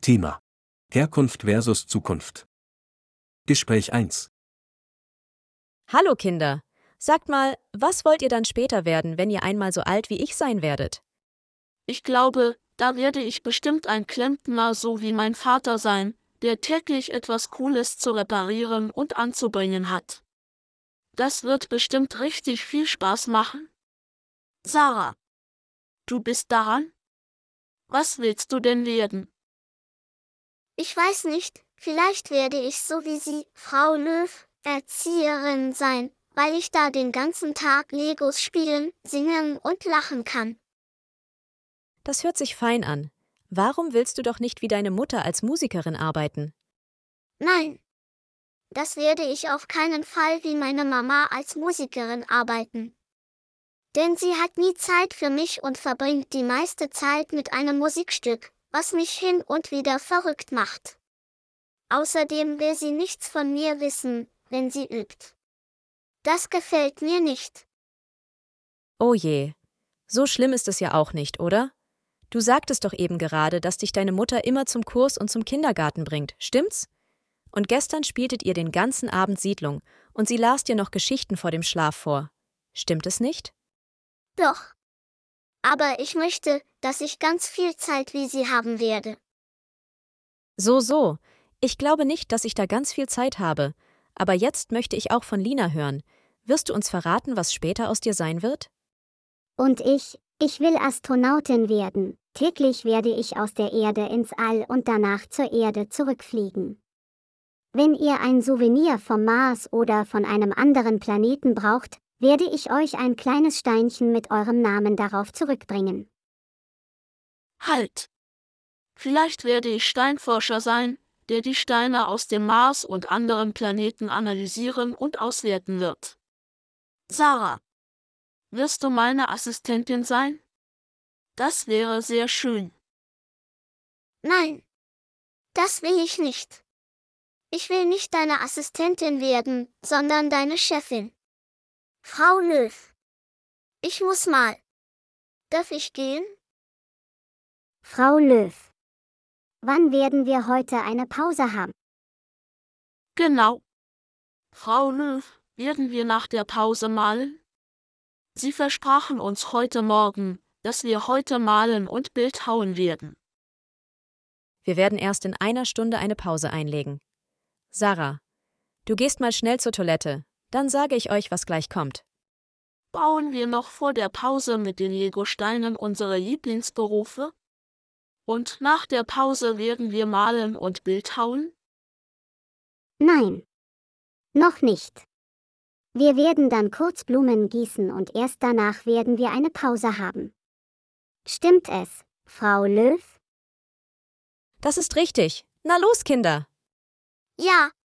Thema: Herkunft versus Zukunft. Gespräch 1. Hallo Kinder, sagt mal, was wollt ihr dann später werden, wenn ihr einmal so alt wie ich sein werdet? Ich glaube, da werde ich bestimmt ein Klempner so wie mein Vater sein, der täglich etwas Cooles zu reparieren und anzubringen hat. Das wird bestimmt richtig viel Spaß machen. Sarah, du bist daran? Was willst du denn werden? Ich weiß nicht, vielleicht werde ich so wie Sie, Frau Löw, Erzieherin sein, weil ich da den ganzen Tag Legos spielen, singen und lachen kann. Das hört sich fein an. Warum willst du doch nicht wie deine Mutter als Musikerin arbeiten? Nein, das werde ich auf keinen Fall wie meine Mama als Musikerin arbeiten. Denn sie hat nie Zeit für mich und verbringt die meiste Zeit mit einem Musikstück, was mich hin und wieder verrückt macht. Außerdem will sie nichts von mir wissen, wenn sie übt. Das gefällt mir nicht. Oh je, so schlimm ist es ja auch nicht, oder? Du sagtest doch eben gerade, dass dich deine Mutter immer zum Kurs und zum Kindergarten bringt, stimmt's? Und gestern spieltet ihr den ganzen Abend Siedlung und sie las dir noch Geschichten vor dem Schlaf vor. Stimmt es nicht? Doch. Aber ich möchte, dass ich ganz viel Zeit wie sie haben werde. So. Ich glaube nicht, dass ich da ganz viel Zeit habe. Aber jetzt möchte ich auch von Lina hören. Wirst du uns verraten, was später aus dir sein wird? Und ich will Astronautin werden. Täglich werde ich aus der Erde ins All und danach zur Erde zurückfliegen. Wenn ihr ein Souvenir vom Mars oder von einem anderen Planeten braucht, werde ich euch ein kleines Steinchen mit eurem Namen darauf zurückbringen. Halt! Vielleicht werde ich Steinforscher sein, der die Steine aus dem Mars und anderen Planeten analysieren und auswerten wird. Sarah, wirst du meine Assistentin sein? Das wäre sehr schön. Nein, das will ich nicht. Ich will nicht deine Assistentin werden, sondern deine Chefin. Frau Löw. Ich muss mal. Darf ich gehen? Frau Löw. Wann werden wir heute eine Pause haben? Genau. Frau Löw, werden wir nach der Pause malen? Sie versprachen uns heute Morgen, dass wir heute malen und bildhauen werden. Wir werden erst in einer Stunde eine Pause einlegen. Sarah, du gehst mal schnell zur Toilette, dann sage ich euch, was gleich kommt. Bauen wir noch vor der Pause mit den Lego-Steinen unsere Lieblingsberufe? Und nach der Pause werden wir malen und bildhauen? Nein. Noch nicht. Wir werden dann kurz Blumen gießen und erst danach werden wir eine Pause haben. Stimmt es, Frau Löw? Das ist richtig. Na los, Kinder! Ja,